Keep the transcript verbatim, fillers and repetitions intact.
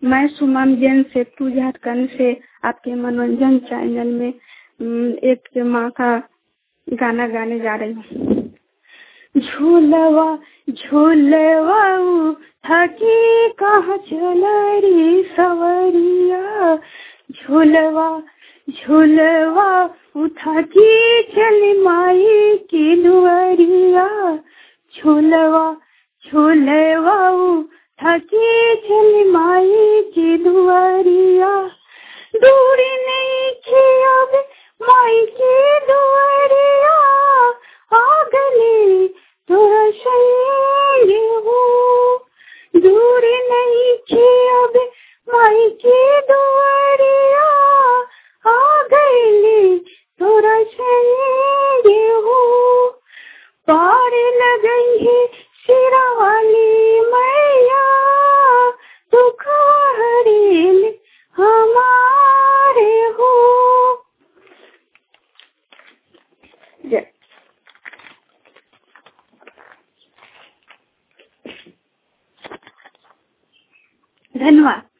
मैं सुमन जैन सेतु झारखंड से आपके मनोरंजन चैनल में एक माँ का गाना गाने जा रही हूँ। झूलवा झूलवा थकी कहाँ चलरी सवरिया, झूलवा झूलवा उठा की चली माई की दुआरिया, झूलवा झूलवा थकी चली माई की दुआरिया। दूरी नहीं थी अब माई की दुआरिया, आ गली तोरा सहेली हो। दूरी नहीं थी अब माई की दुआरिया, आ गली तोरा सहेली हो। पार लगई है सिरा वाली मैया, दुख हरेल हमारे हो। धन्यवाद।